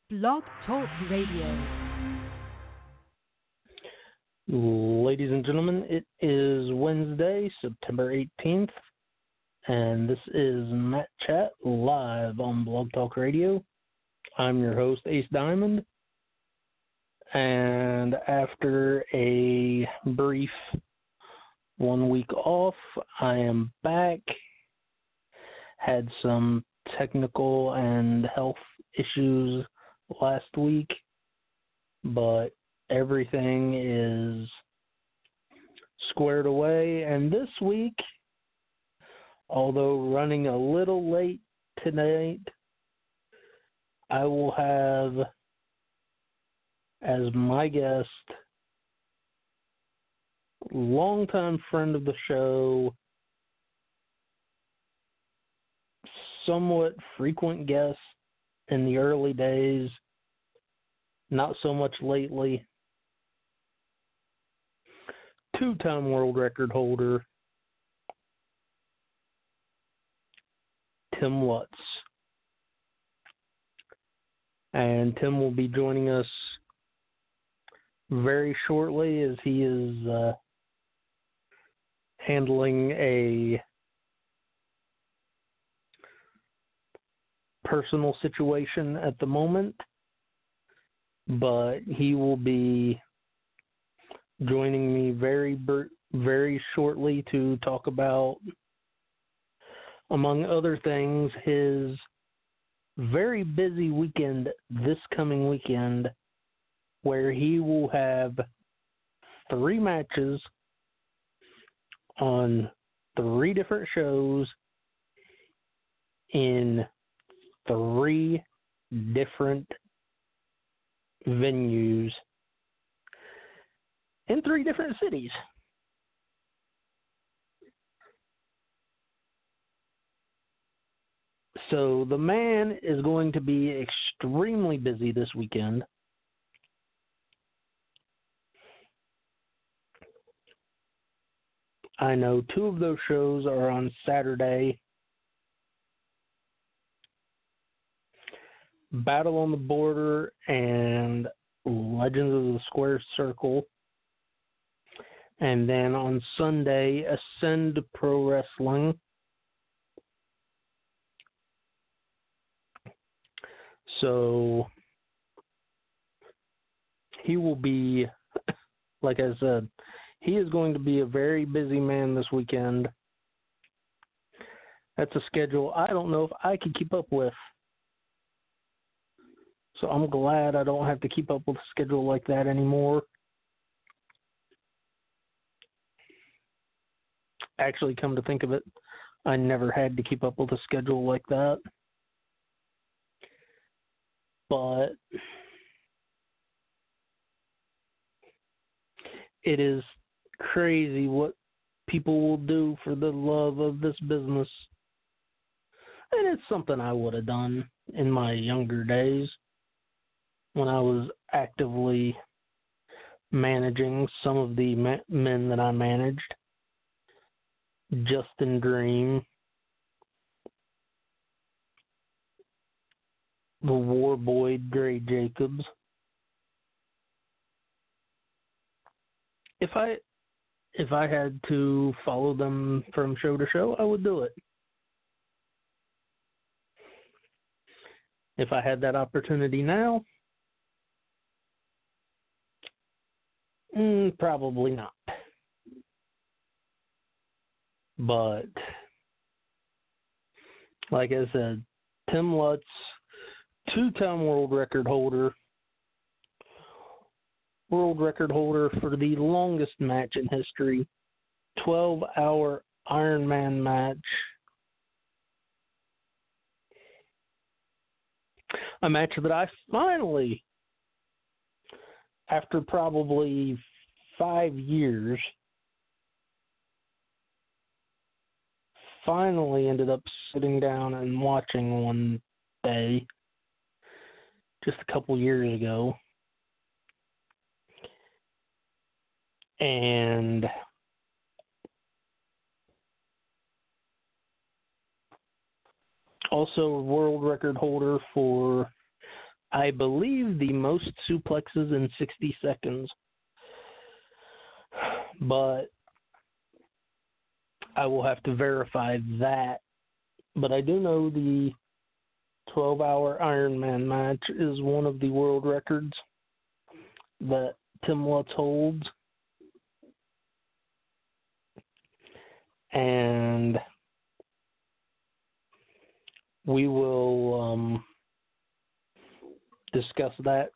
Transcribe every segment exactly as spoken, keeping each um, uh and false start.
Blog Talk Radio. Ladies and gentlemen, it is Wednesday, September eighteenth, and this is Matt Chat live on Blog Talk Radio. I'm your host, Ace Diamond, and after a brief one week off, I am back. Had some technical and health issues last week, but everything is squared away. And this week, although running a little late tonight, I will have as my guest, longtime friend of the show, somewhat frequent guest in the early days, not so much lately, two-time world record holder, Tim Lutz. And Tim will be joining us very shortly as he is uh, handling a personal situation at the moment, but he will be joining me very, very shortly to talk about, among other things, his very busy weekend this coming weekend, where he will have three matches on three different shows in three different venues in three different cities. So the man is going to be extremely busy this weekend. I know two of those shows are on Saturday. Battle on the Border and Legends of the Square Circle. And then on Sunday, Ascend Pro Wrestling. So he will be, like I said, he is going to be a very busy man this weekend. That's a schedule I don't know if I could keep up with. So I'm glad I don't have to keep up with a schedule like that anymore. Actually, come to think of it, I never had to keep up with a schedule like that. But it is crazy what people will do for the love of this business. And it's something I would have done in my younger days when I was actively managing some of the ma- men that I managed. Justin Dream, the War Boy Dre Jacobs. If I if I had to follow them from show to show, I would do it. If I had that opportunity now, mm, probably not. But like I said, Tim Lutz, two-time world record holder, world record holder for the longest match in history, twelve-hour Iron Man match. A match that I finally, after probably five years, finally ended up sitting down and watching one day, just a couple years ago. And also a world record holder for I believe, the most suplexes in sixty seconds. But I will have to verify that. But I do know the twelve-hour Ironman match is one of the world records that Tim Lutz holds. And we will um, discuss that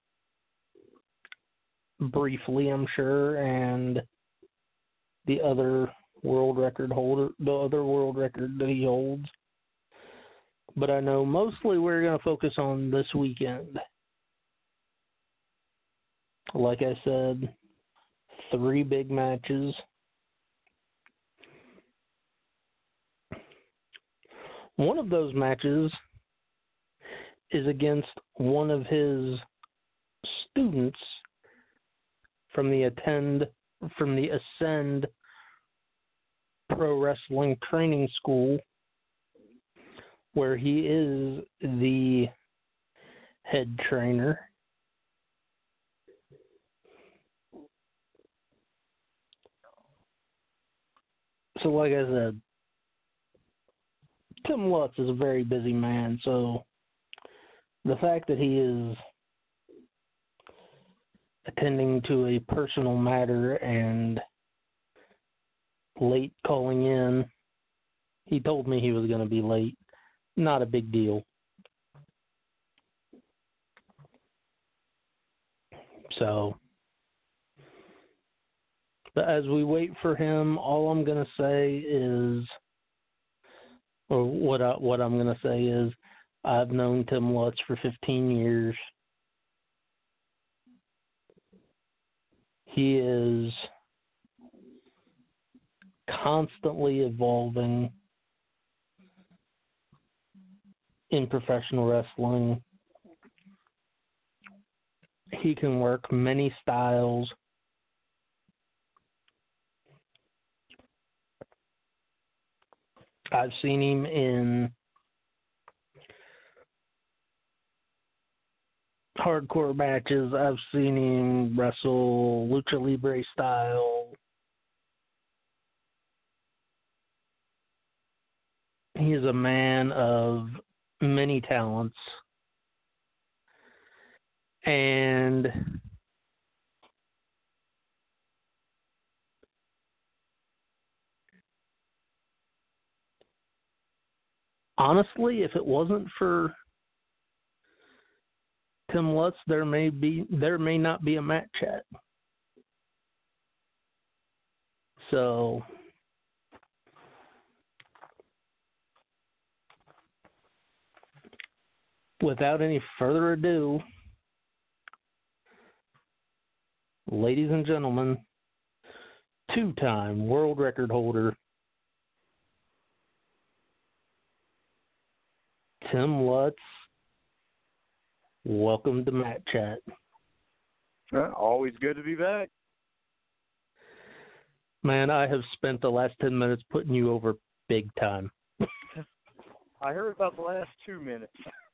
briefly, I'm sure, and the other world record holder, the other world record that he holds. But I know mostly we're going to focus on this weekend. Like I said, three big matches. One of those matches is against one of his students from the attend from the Ascend Pro Wrestling Training School, where he is the head trainer. So like I said, Tim Lutz is a very busy man, so the fact that he is attending to a personal matter and late calling in, he told me he was going to be late. Not a big deal. So, but as we wait for him, all I'm going to say is, or what I, what I'm going to say is, I've known Tim Lutz for fifteen years. He is constantly evolving in professional wrestling. He can work many styles. I've seen him in hardcore matches. I've seen him wrestle lucha libre style. He is a man of many talents. And honestly, if it wasn't for Tim Lutz, there may be there may not be a Matt Chat. So without any further ado, ladies and gentlemen, two-time world record holder Tim Lutz, welcome to Matt Chat. Uh, always good to be back. Man, I have spent the last ten minutes putting you over big time. I heard about the last two minutes.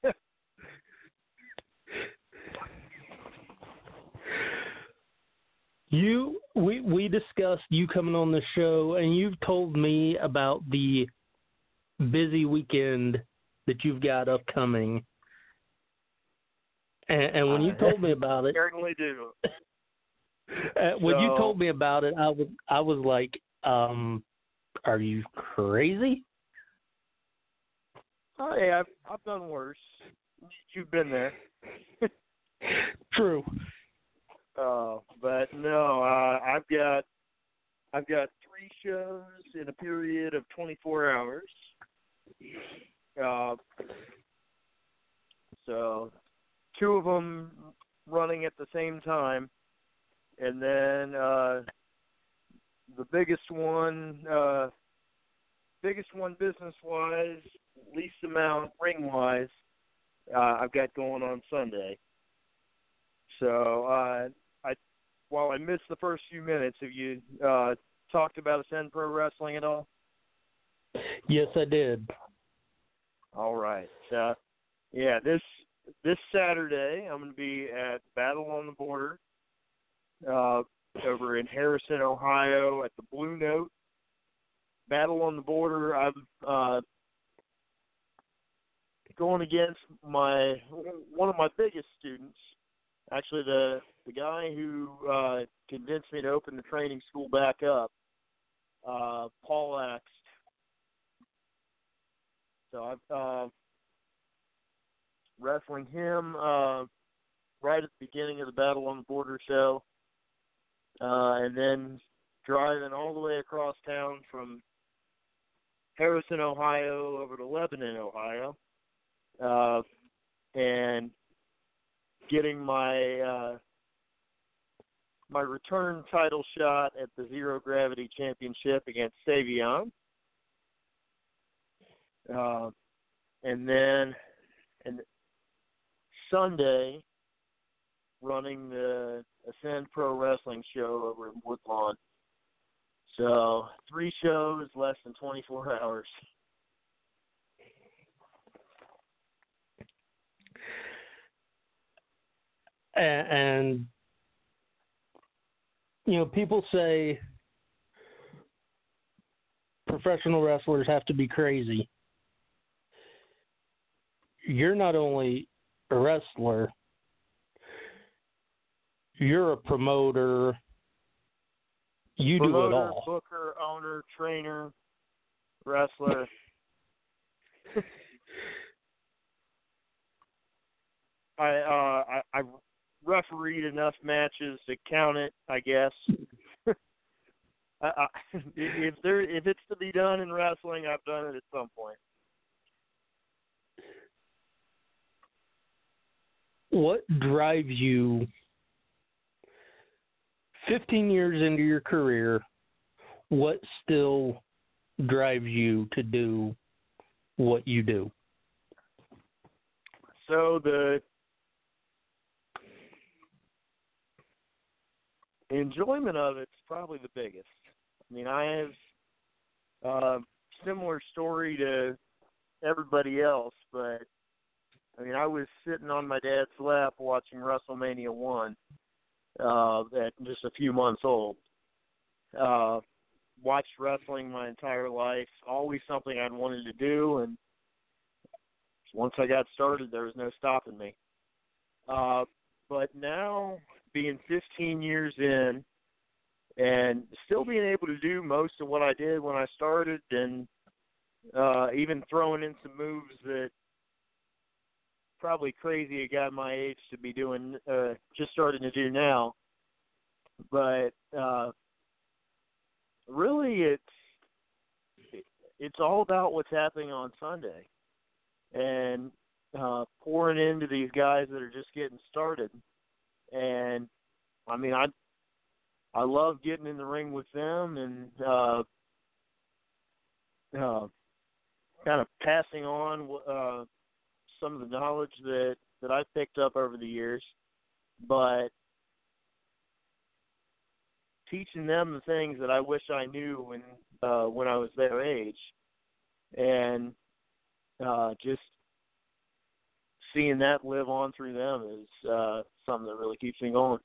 You, we we discussed you coming on the show, and you've told me about the busy weekend that you've got upcoming. And, and when you told me about it, certainly do. Uh, when so, you told me about it, I was I was like, um, "Are you crazy?" Oh yeah, I've, I've done worse. You've been there. True. Uh, but no, uh, I've got I've got three shows in a period of twenty-four hours. Uh, so two of them running at the same time, and then uh, the biggest one, uh, biggest one business-wise, least amount ring-wise, uh, I've got going on Sunday. So uh, I, while I missed the first few minutes, have you uh, talked about Ascend Pro Wrestling at all? Yes, I did. All right. Uh, yeah, this this Saturday, I'm going to be at Battle on the Border uh, over in Harrison, Ohio, at the Blue Note. Battle on the Border. I'm uh, going against my one of my biggest students. Actually, the the guy who uh, convinced me to open the training school back up, uh, Paul Axt. So I've uh, wrestling him uh, right at the beginning of the Battle on the Border show, uh, and then driving all the way across town from Harrison, Ohio, over to Lebanon, Ohio, uh, and getting my uh, my return title shot at the Zero Gravity Championship against Savion. Uh, and then and Sunday, running the Ascend Pro Wrestling show over in Woodlawn. So three shows, less than twenty-four hours. And, you know, people say professional wrestlers have to be crazy. You're not only a wrestler, you're a promoter. You promoter, do it all. Booker, owner, trainer, wrestler. I, uh, I I refereed enough matches to count it, I guess. I, I, if there if it's to be done in wrestling, I've done it at some point. What drives you fifteen years into your career? What still drives you to do what you do? So the enjoyment of it's probably the biggest. I mean, I have a similar story to everybody else, but I mean, I was sitting on my dad's lap watching WrestleMania one uh, at just a few months old. Uh, watched wrestling my entire life, always something I'd wanted to do, and once I got started, there was no stopping me. Uh, but now, being fifteen years in, and still being able to do most of what I did when I started, and uh, even throwing in some moves that probably crazy a guy my age to be doing, uh, just starting to do now. But uh, really, it's it's all about what's happening on Sunday, and uh, pouring into these guys that are just getting started. And I mean, I I love getting in the ring with them and uh, uh, kind of passing on uh, some of the knowledge that, that I've picked up over the years, but teaching them the things that I wish I knew when uh, when I was their age, and uh, just seeing that live on through them is uh, something that really keeps me going.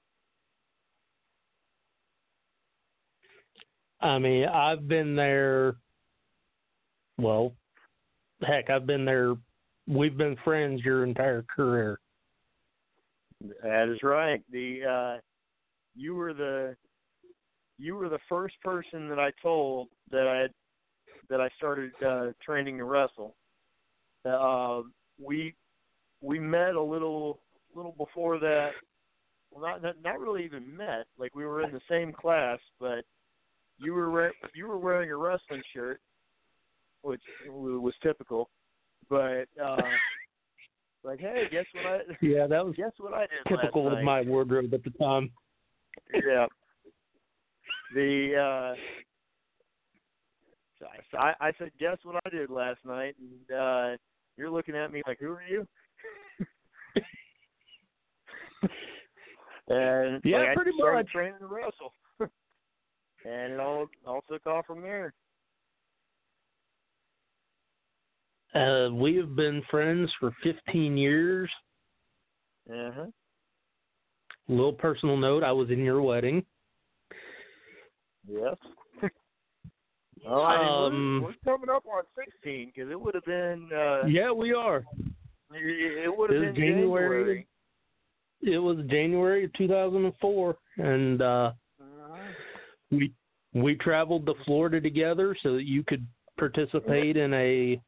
I mean, I've been there, well, heck, I've been there. We've been friends your entire career. That is right. The uh, you were the you were the first person that I told that I that I started uh, training to wrestle. Uh, we we met a little little before that. Well, not, not not really even met. Like, we were in the same class, but you were you were wearing a wrestling shirt, which was typical. But uh, like, hey, guess what I? Yeah, that was guess what I did typical last of night? my wardrobe at the time. Yeah. The uh, so I, I said, guess what I did last night, and uh, you're looking at me like, who are you? And yeah, like, pretty I started much training to wrestle, and it all all took off from there. Uh, we have been friends for fifteen years. Uh-huh. Little personal note, I was in your wedding. Yes. Oh, I mean, Um, we're, we're coming up on sixteen because it would have been. Uh, yeah, we are. It would have It was been January. January. It was January of two thousand four, and uh, Uh-huh. we we traveled to Florida together so that you could participate in a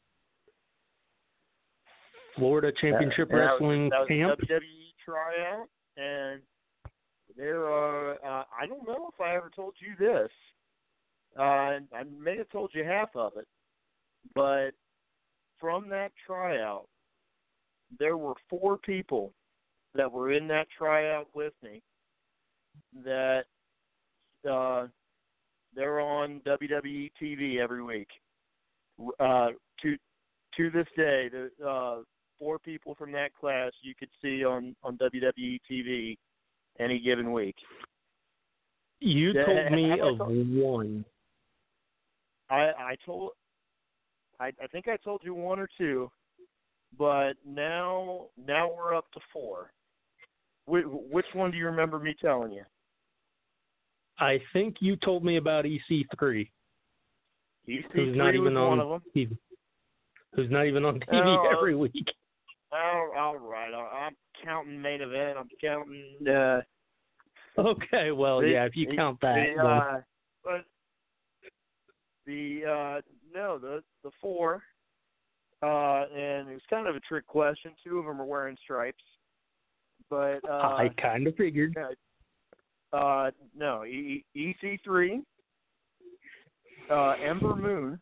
Florida Championship that, that Wrestling was, that was camp. a W W E tryout, and there are. Uh, I don't know if I ever told you this. Uh, I may have told you half of it, but from that tryout, there were four people that were in that tryout with me that uh, they're on W W E T V every week. Uh, to to this day, the uh, four people from that class you could see on, on W W E T V any given week. You Yeah, told me I of told- one. I, I told, I, I think I told you one or two, but now now we're up to four. Which, which one do you remember me telling you? I think you told me about E C three. E C Who's not three was even one on of them. T V. Who's not even on T V Oh, every week. Oh, all right. I'm counting main event. I'm counting. Uh, Okay, well, the, yeah, if you the, count that. The, uh, but the uh, no, the the four, uh, and it was kind of a trick question. Two of them are wearing stripes, but uh, I kind of figured. Uh, no, E C three, uh, Ember Moon,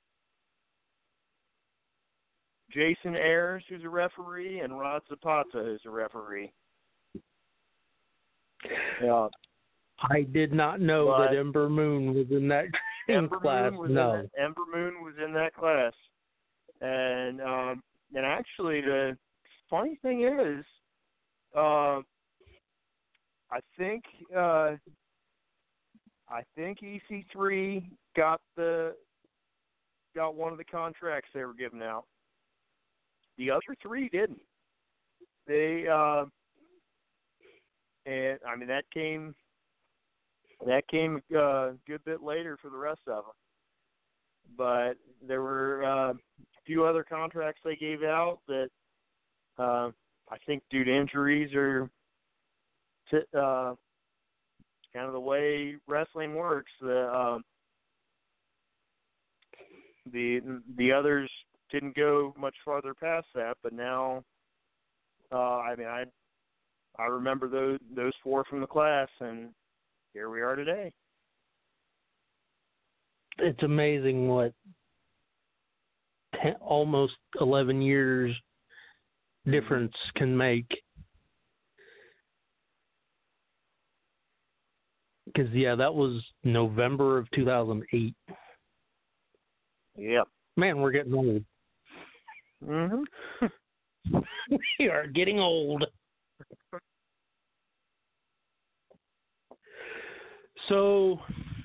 Jason Ayers, who's a referee, and Rod Zapata, who's a referee. Yeah. I did not know But that Ember Moon was in that Ember class. Moon was No. in that, Ember Moon was in that class, and um, and actually the funny thing is, uh, I think uh, I think E C three got the got one of the contracts they were giving out. The other three didn't. They uh, and I mean that came that came uh, a good bit later for the rest of them. But there were uh, a few other contracts they gave out that uh, I think due to injuries or t- uh, kind of the way wrestling works, the uh, the the others didn't go much farther past that. But now, uh, I mean, I I remember those those four from the class, and here we are today. It's amazing what ten, almost eleven years difference can make. Because, yeah, that was November of two thousand eight. Yep. Man, we're getting old. Mm-hmm. We are getting old. So,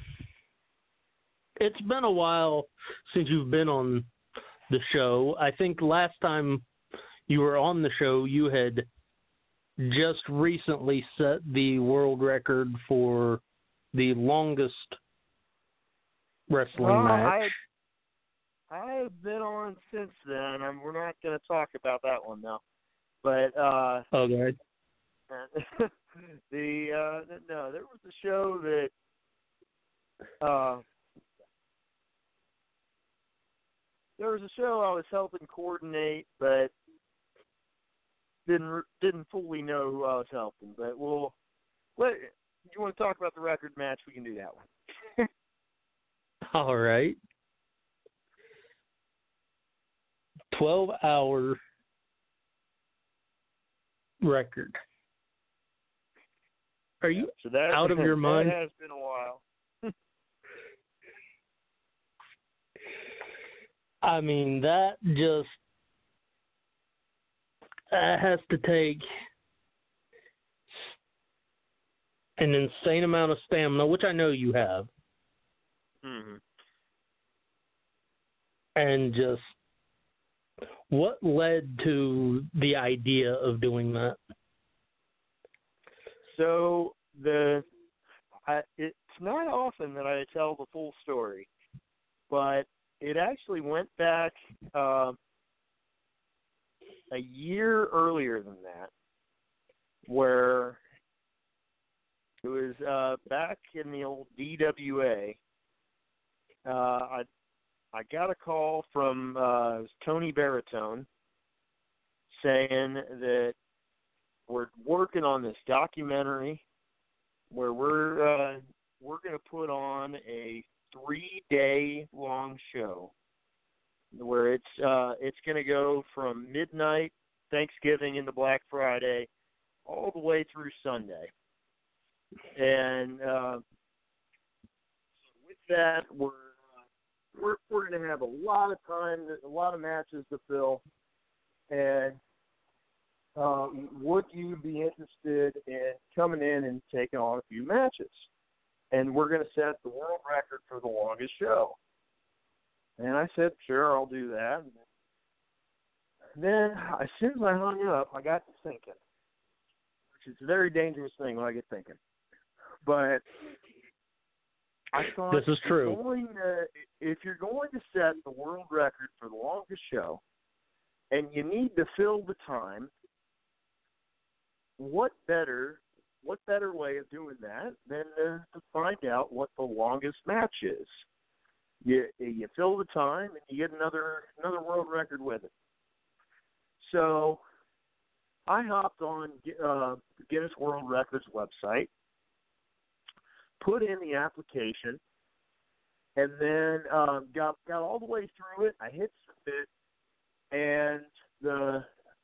it's been a while since you've been on the show. I think last time you were on the show, you had just recently set the world record for the longest wrestling well, match. I, I have been on since then, and we're not going to talk about that one now. But uh, okay. the uh, no, there was a show that uh, there was a show I was helping coordinate, but didn't didn't fully know who I was helping. But we'll let you want to talk about the record match, we can do that one. All right. twelve hour record. Are you so that, out of your mind? That has been a while. I mean, that just that has to take an insane amount of stamina, which I know you have, Mm-hmm. and just What led to the idea of doing that? So the I, it's not often that I tell the full story, but it actually went back uh, a year earlier than that, where it was uh, back in the old D W A. Uh, I I got a call from uh, Tony Baritone saying that we're working on this documentary where we're uh, we're going to put on a three-day long show where it's uh, it's going to go from midnight Thanksgiving into Black Friday all the way through Sunday. And uh, with that, we're we're we're going to have a lot of time, a lot of matches to fill. And uh, would you be interested in coming in and taking on a few matches? And we're going to set the world record for the longest show. And I said, sure, I'll do that. And then, as soon as I hung up, I got to thinking, which is a very dangerous thing when I get thinking. But I thought, this is true. If you're going to, if you're going to set the world record for the longest show, and you need to fill the time, what better what better way of doing that than to, to find out what the longest match is? You you fill the time and you get another another world record with it. So I hopped on uh, Guinness World Records website, put in the application, and then um, got got all the way through it. I hit submit, and the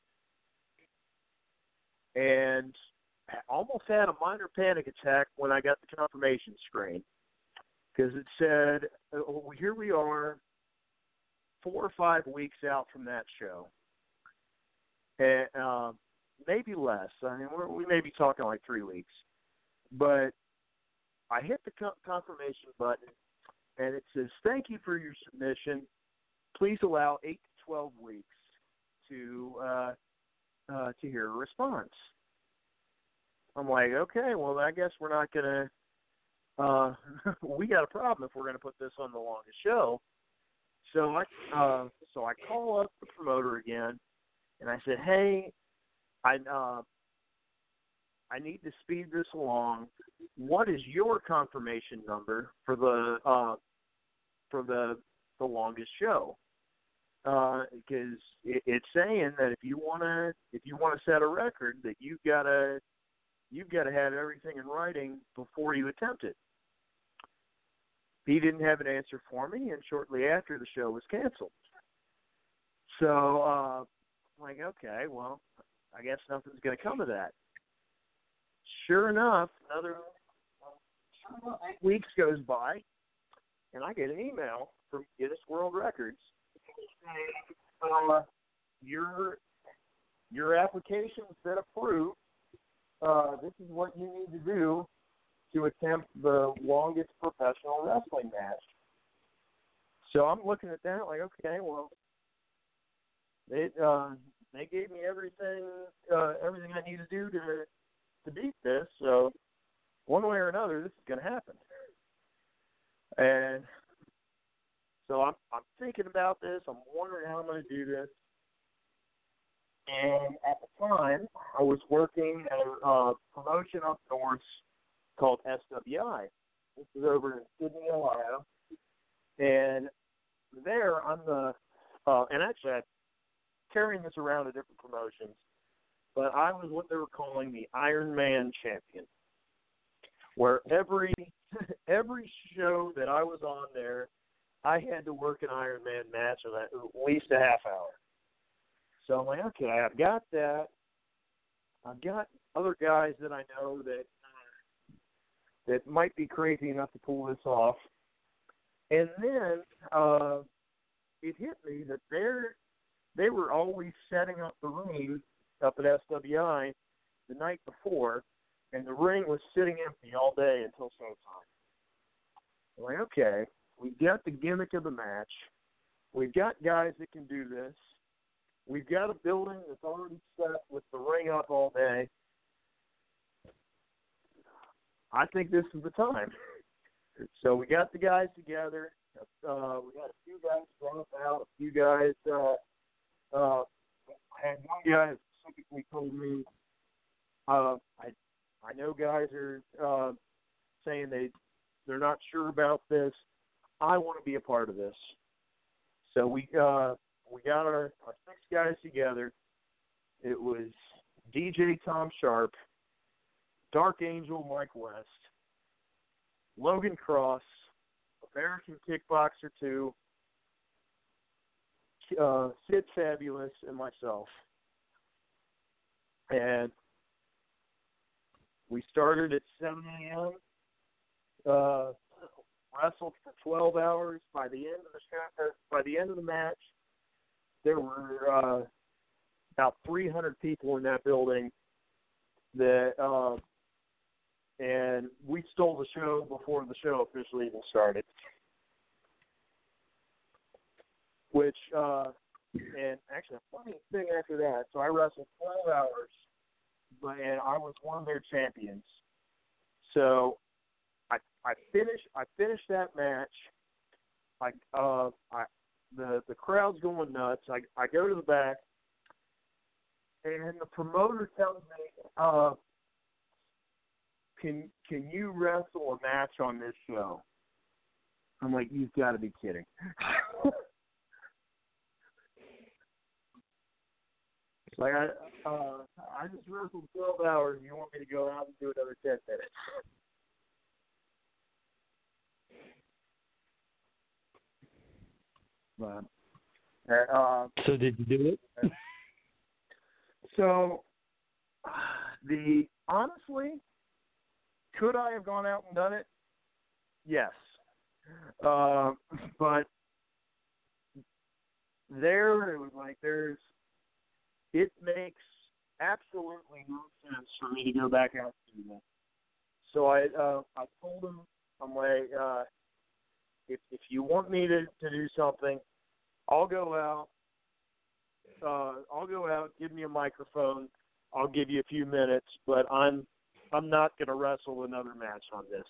and I almost had a minor panic attack when I got the confirmation screen, because it said, oh, here we are, four or five weeks out from that show, and uh, maybe less. I mean, we're, we may be talking like three weeks, but I hit the confirmation button, and it says, thank you for your submission. Please allow eight to twelve weeks to uh, uh, to hear a response. I'm like, okay, well, I guess we're not going to uh, – we got a problem if we're going to put this on the longest show. So I uh, so I call up the promoter again, and I said, hey, I uh, I need to speed this along. What is your confirmation number for the uh, for the the longest show? Because uh, it, it's saying that if you want to if you want to set a record, that you've got to you've got to have everything in writing before you attempt it. He didn't have an answer for me, and shortly after, the show was canceled. So uh, I'm like, okay, well, I guess nothing's going to come of that. Sure enough, another uh, eight weeks goes by, and I get an email from Guinness World Records saying, uh, your your application's been approved. Uh, this is what you need to do to attempt the longest professional wrestling match. So I'm looking at that like, okay, well, they uh, they gave me everything uh, everything I need to do to to beat this. So one way or another, this is going to happen. And so I'm I'm thinking about this. I'm wondering how I'm going to do this. And at the time, I was working at a uh, promotion up north called S W I. This is over in Sydney, Ohio. And there, I'm the, uh, and actually I'm carrying this around at different promotions, but I was what they were calling the Iron Man champion, where every every show that I was on there, I had to work an Iron Man match of at least a half hour. So I'm like, okay, I've got that. I've got other guys that I know that that might be crazy enough to pull this off. And then uh, it hit me that they're, they were always setting up the ring up at S W I the night before, and the ring was sitting empty all day until showtime. I'm like, okay, we've got the gimmick of the match. We've got guys that can do this. we've got a building that's already set with the ring up all day. I think this is the time. So we got the guys together. Uh, we got a few guys drop out, a few guys. Uh, uh, and one guy specifically told me, uh, I, I know guys are uh, saying they they're not sure about this. I want to be a part of this. So we uh, we got our, our six guys together. It was D J Tom Sharp, Dark Angel Mike West, Logan Cross, American Kickboxer two, uh, Sid Fabulous, and myself. And we started at seven a.m., uh, wrestled for twelve hours. By the end of the show, by the end of the match, there were uh, about three hundred people in that building. That uh, and we stole the show before the show officially even started. Which uh, and actually a funny thing after that. So I wrestled twelve hours, but and I was one of their champions. So. I, I finished I finished that match. I uh I the the crowd's going nuts. I I go to the back, and the promoter tells me, uh, can can you wrestle a match on this show? I'm like, you've got to be kidding. Like I uh I just wrestled twelve hours. And you want me to go out and do another ten minutes? But, uh, so did you do it? So, the honestly, could I have gone out and done it? Yes. Uh, but there, it was like there's, it makes absolutely no sense for me to go back out and do that. So I, uh, I told him, I'm like, uh, If if you want me to, to do something, I'll go out. Uh, I'll go out. Give me a microphone. I'll give you a few minutes, but I'm I'm not going to wrestle another match on this.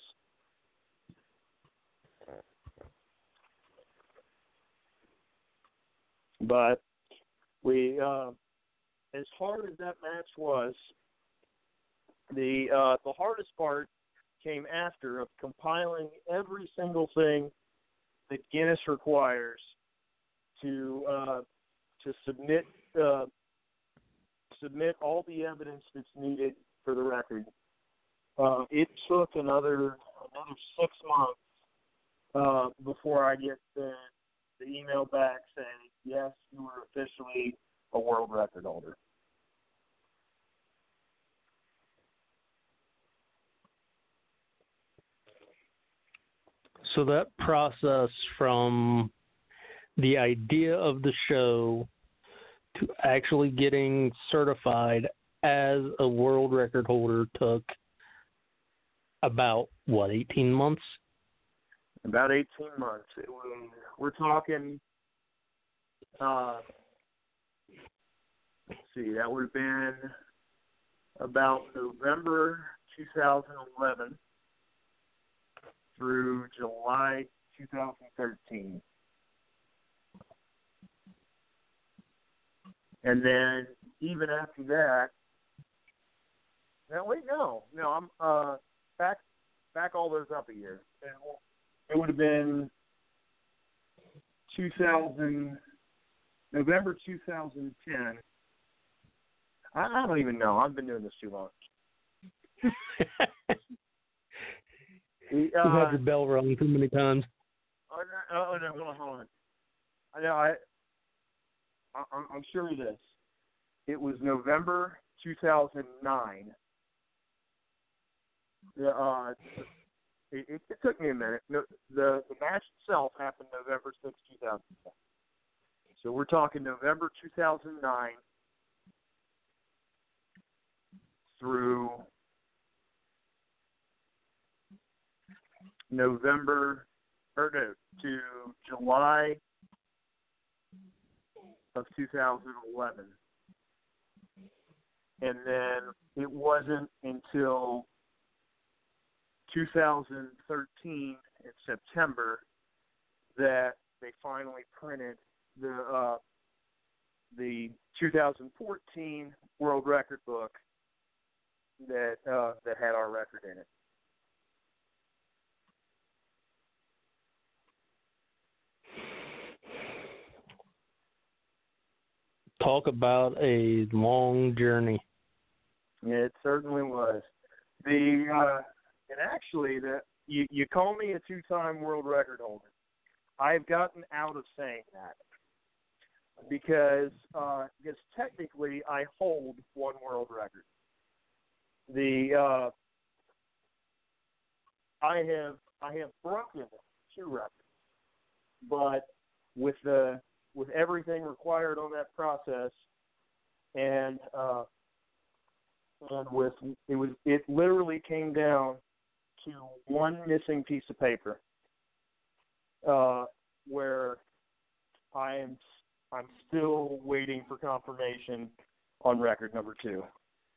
But we, uh, as hard as that match was, the uh, the hardest part came after of compiling every single thing that Guinness requires to uh, to submit uh, submit all the evidence that's needed for the record. Uh, it took another another six months uh, before I get the, the email back saying, yes, you are officially a world record holder. So that process from the idea of the show to actually getting certified as a world record holder took about, what, eighteen months? About eighteen months. It was, we're talking, uh, let's see, that would have been about November two thousand eleven through July two thousand thirteen. And then even after that, no, wait, no, no, I'm uh, back, back all those up a year. It would have been two thousand, November two thousand ten. I, I don't even know. I've been doing this too long. You've uh, had your bell rung too many times. Oh, no, oh, no, hold on, hold on. I know, I, I, I'm sure of this. It was November two thousand nine. The, uh, it, it, it took me a minute. No, the, the match itself happened November sixth, two thousand ten. So we're talking November two thousand nine through November, or no, to July of two thousand eleven. And then it wasn't until two thousand thirteen in September that they finally printed the uh, the two thousand fourteen world record book that uh, that had our record in it. Talk about a long journey. Yeah, it certainly was. The uh, and actually, the you you call me a two-time world record holder. I've gotten out of saying that because uh, because technically I hold one world record. The uh, I have I have broken two records, but with the with everything required on that process, and uh, and with it was it literally came down to one missing piece of paper, uh, where I am I'm still waiting for confirmation on record number two.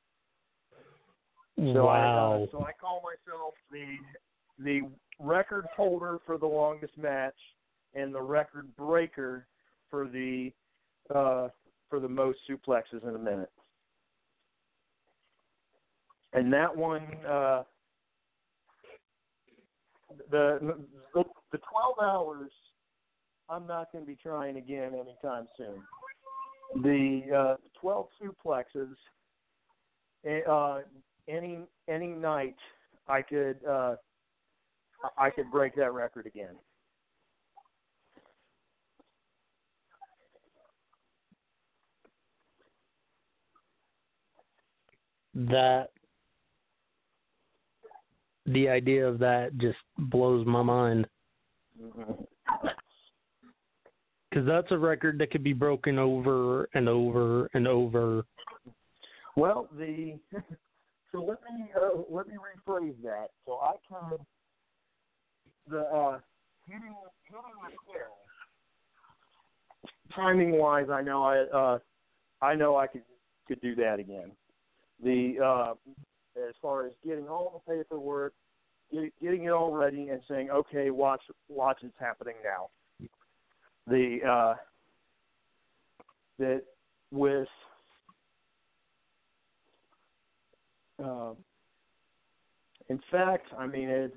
So wow! I, uh, so I call myself the the record holder for the longest match and the record breaker for the uh, for the most suplexes in a minute. And that one, uh, the, the the twelve hours, I'm not going to be trying again anytime soon. The uh, twelve suplexes, uh, any any night, I could uh, I could break that record again. That the idea of that just blows my mind. Mm-hmm. Because that's a record that could be broken over and over and over. Well, the so let me uh, let me rephrase that. So I could the uh, hitting hitting the clear. Timing wise, I know I uh, I know I could could do that again. The uh, as far as getting all the paperwork, get, getting it all ready, and saying, okay, watch watch it's happening now. The uh, that with uh, in fact, I mean it.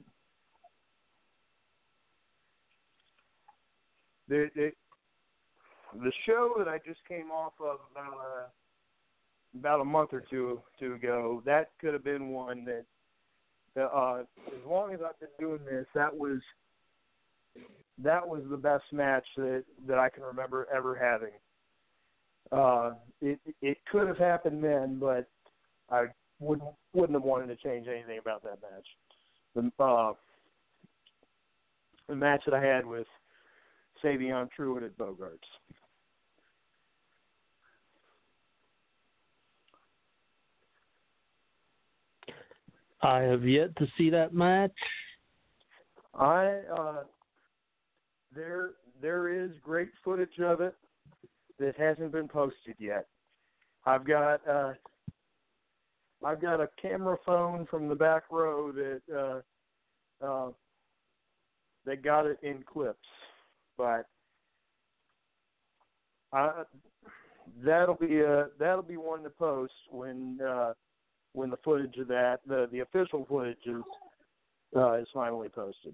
The, the the show that I just came off of about a about a month or two two ago, that could have been one that uh, as long as I've been doing this, that was that was the best match that, that I can remember ever having. Uh, it it could have happened then, but I wouldn't wouldn't have wanted to change anything about that match. The uh, the match that I had with Savion Truitt at Bogarts. I have yet to see that match. I uh, there there is great footage of it that hasn't been posted yet. I've got uh, I've got a camera phone from the back row that uh, uh, that got it in clips, but I, that'll be a that'll be one to post when uh, when the footage of that the the official footage is uh, is finally posted.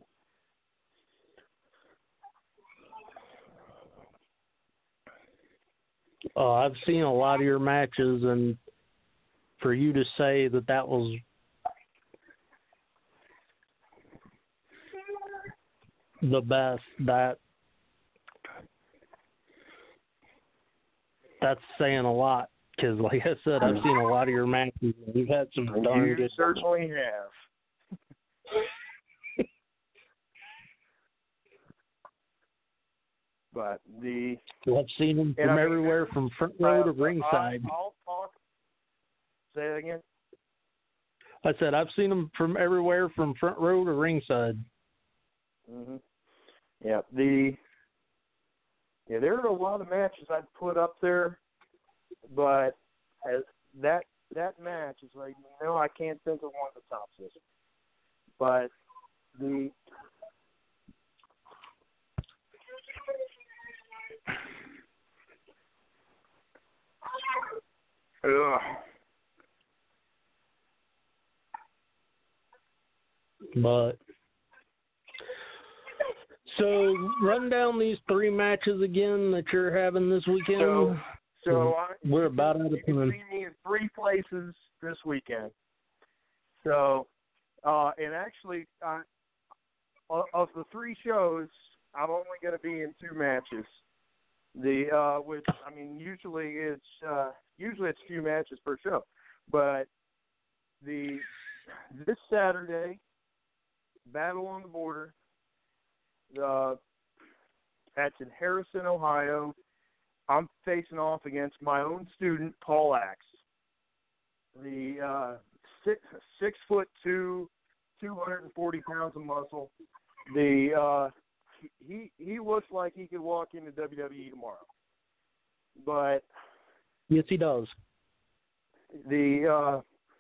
Uh, I've seen a lot of your matches, and for you to say that that was the best, that that's saying a lot. Because, like I said, I've seen a lot of your matches, and you've had some darn you good. certainly have. But the I've seen them from I mean, everywhere, from front row to ringside. I'll talk. Say that again. I said I've seen them from everywhere, from front row to ringside. Mhm. Yeah. The Yeah, there are a lot of matches I'd put up there, but as that that match is like, no, I can't think of one that tops this. But the ugh. But so run down these three matches again that you're having this weekend. So, so I, we're about out of you can time. see me in three places this weekend. So, uh, and actually, uh, of the three shows, I'm only going to be in two matches. The uh, which I mean, usually it's uh, usually it's a few matches per show, but the this Saturday, Battle on the Border. Uh, that's in Harrison, Ohio. I'm facing off against my own student, Paul Axe. The uh, six six foot two, two hundred and forty pounds of muscle. The uh, he he looks like he could walk into W W E tomorrow. But yes, he does. The uh,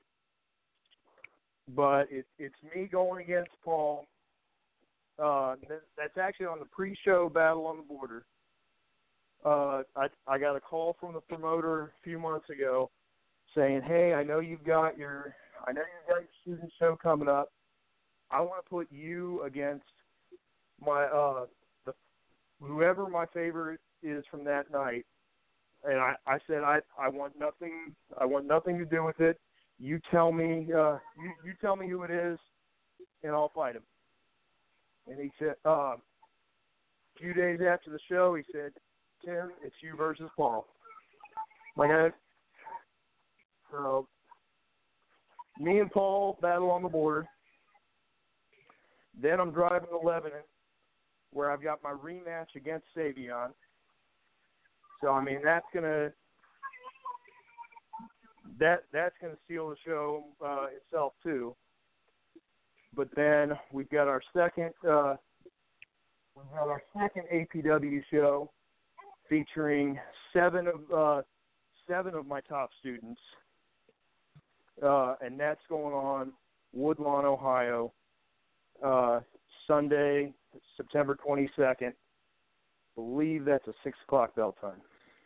but it, it's me going against Paul. Uh, that's actually on the pre-show Battle on the Border. Uh, I I got a call from the promoter a few months ago saying, "Hey, I know you've got your I know you've got your student show coming up. I want to put you against my uh the whoever my favorite is from that night." And I, I said I, I want nothing I want nothing to do with it. You tell me uh you, you tell me who it is, and I'll fight him. And he said, uh, a few days after the show, he said, "Tim, it's you versus Paul." Like I, so me and Paul battle on the border. Then I'm driving to Lebanon, where I've got my rematch against Savion. So I mean, that's gonna that that's gonna seal the show uh, itself too. But then we've got our second uh, we've got our second A P W show featuring seven of uh, seven of my top students, uh, and that's going on Woodlawn, Ohio, uh, Sunday, September twenty-second. I believe that's a six o'clock bell time.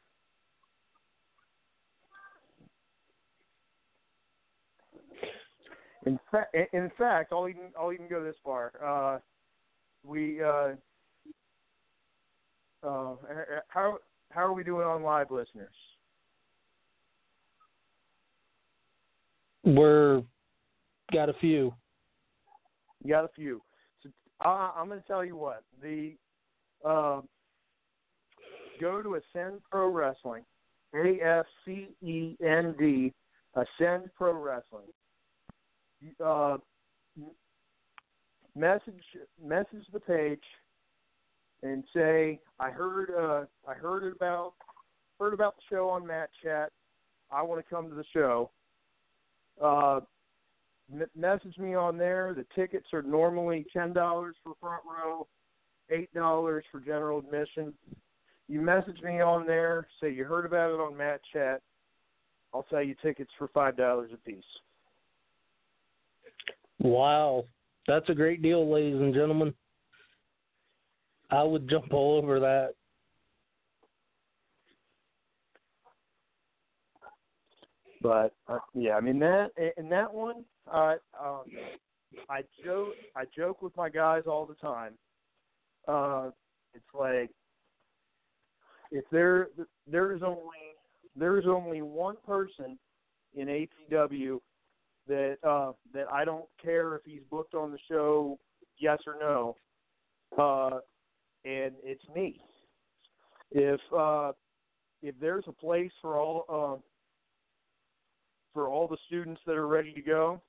In fact, in fact, I'll even I'll even go this far. Uh, we uh, uh, how how are we doing on live listeners? We're got a few. You got a few. So uh, I'm going to tell you what. The uh, go to Ascend Pro Wrestling, A S C E N D, Ascend Pro Wrestling. Uh, message message the page and say I heard uh, I heard about heard about the show on Matt Chat. I want to come to the show. Uh, m- message me on there. The tickets are normally ten dollars for front row, eight dollars for general admission. You message me on there. Say you heard about it on Matt Chat. I'll sell you tickets for five dollars a piece. Wow, that's a great deal, ladies and gentlemen. I would jump all over that. But uh, yeah, I mean that in that one, uh, um, I joke I joke with my guys all the time. Uh, it's like if there there is only there is only one person in A P W that uh, that I don't care if he's booked on the show, yes or no, uh, and it's me. If uh, if there's a place for all uh, for all the students that are ready to go,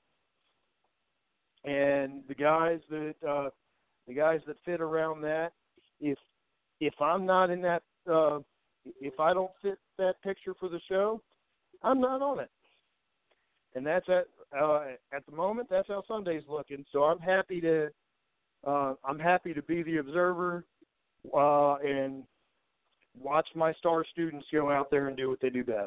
and the guys that uh, the guys that fit around that, if if I'm not in that, uh, if I don't fit that picture for the show, I'm not on it. And that's at uh, at the moment. That's how Sunday's looking. So I'm happy to uh, I'm happy to be the observer uh, and watch my star students go out there and do what they do best.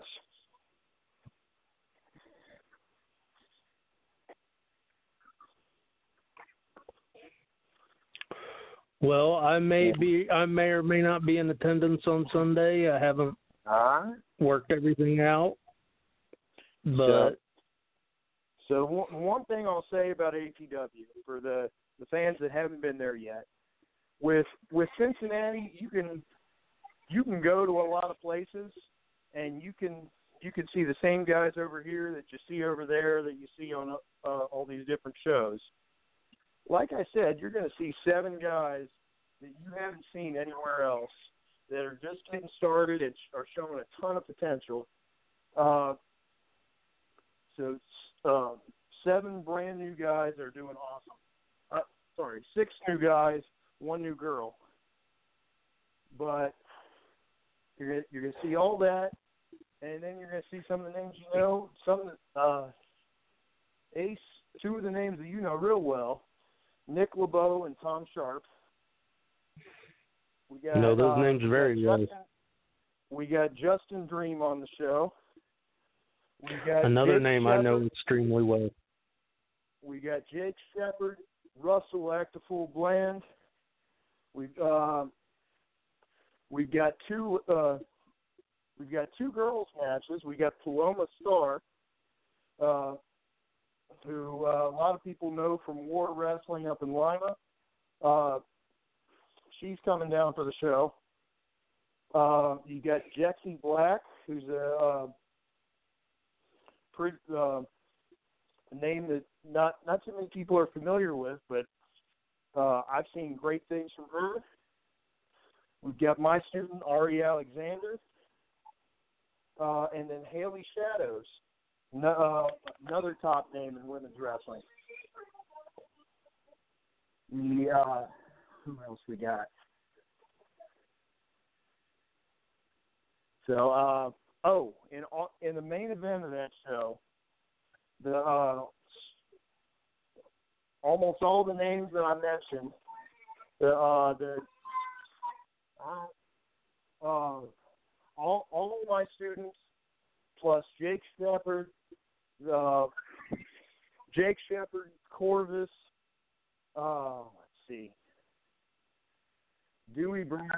Well, I may be, I may or may not be in attendance on Sunday. I haven't uh, worked everything out, but so, so one, one thing I'll say about A P W for the, the fans that haven't been there yet, with with Cincinnati, you can you can go to a lot of places, and you can you can see the same guys over here that you see over there that you see on uh, all these different shows. Like I said, you're going to see seven guys that you haven't seen anywhere else that are just getting started and are showing a ton of potential. Uh, so uh, seven brand new guys are doing awesome. Uh, sorry, six new guys, one new girl. But you're gonna, you're going to see all that, and then you're going to see some of the names you know. Some uh, Ace, two of the names that you know real well. Nick LeBeau and Tom Sharp. We got, know those uh, names very well. We got Justin Dream on the show. We got Another Jake name Shepard. I know extremely well. We got Jake Shepard, Russell Actifool Bland. We've uh, we've got two uh, we've got two girls matches. We got Paloma Star. Uh, who uh, a lot of people know from War Wrestling up in Lima. Uh, she's coming down for the show. Uh, you got Jexy Black, who's a, uh, pretty, uh, a name that not, not too many people are familiar with, but uh, I've seen great things from her. We've got my student, Ari Alexander, uh, and then Haley Shadows. No, uh, another top name in women's wrestling. The, uh, who else we got? So, uh, oh, in in the main event of that show, the uh, almost all the names that I mentioned, the uh, the uh, uh, all all of my students plus Jake Shepard. Uh, Jake Shepard, Corvus, uh, let's see, Dewey Brown,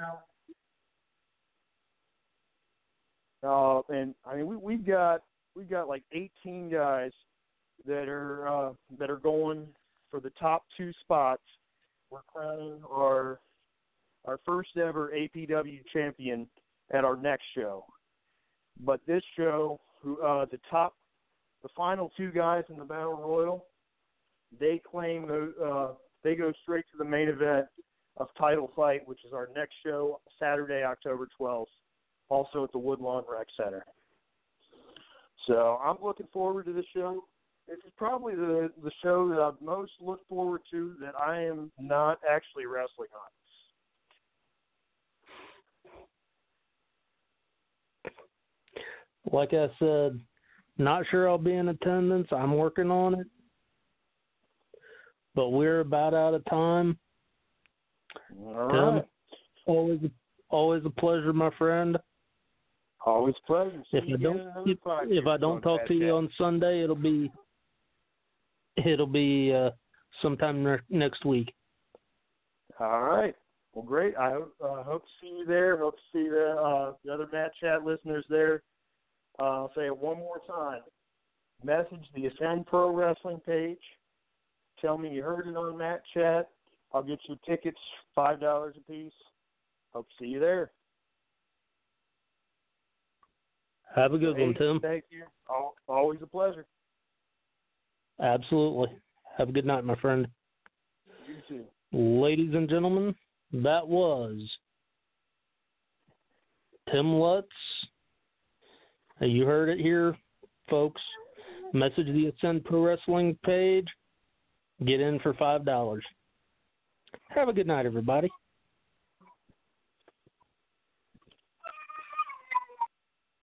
uh, and I mean we we've got we've got like eighteen guys that are uh, that are going for the top two spots. We're crowning our our first ever A P W champion at our next show, but this show, who uh, the top. The final two guys in the Battle Royal, they claim uh, they go straight to the main event of Title Fight, which is our next show, Saturday, October twelfth, also at the Woodlawn Rec Center. So I'm looking forward to this show. This is probably the, the show that I've most looked forward to that I am not actually wrestling on. Like I said, not sure I'll be in attendance. I'm working on it. But we're about out of time. All Tim, right. always, always a pleasure, my friend. Always a pleasure. See If you I don't, if, if I don't talk to you on Sunday, it'll be, it'll be uh, sometime ne- next week. All right. Well, great. I hope, uh, hope to see you there. Hope to see the, uh, the other Matt Chat listeners there. Uh, I'll say it one more time. Message the Ascend Pro Wrestling page. Tell me you heard it on Matt Chat. I'll get you tickets, five dollars a piece. Hope to see you there. Have a good hey, one, Tim. Thank you. Always a pleasure. Absolutely. Have a good night, my friend. You too. Ladies and gentlemen, that was Tim Lutz. You heard it here, folks. Message the Ascend Pro Wrestling page. Get in for five dollars. Have a good night, everybody.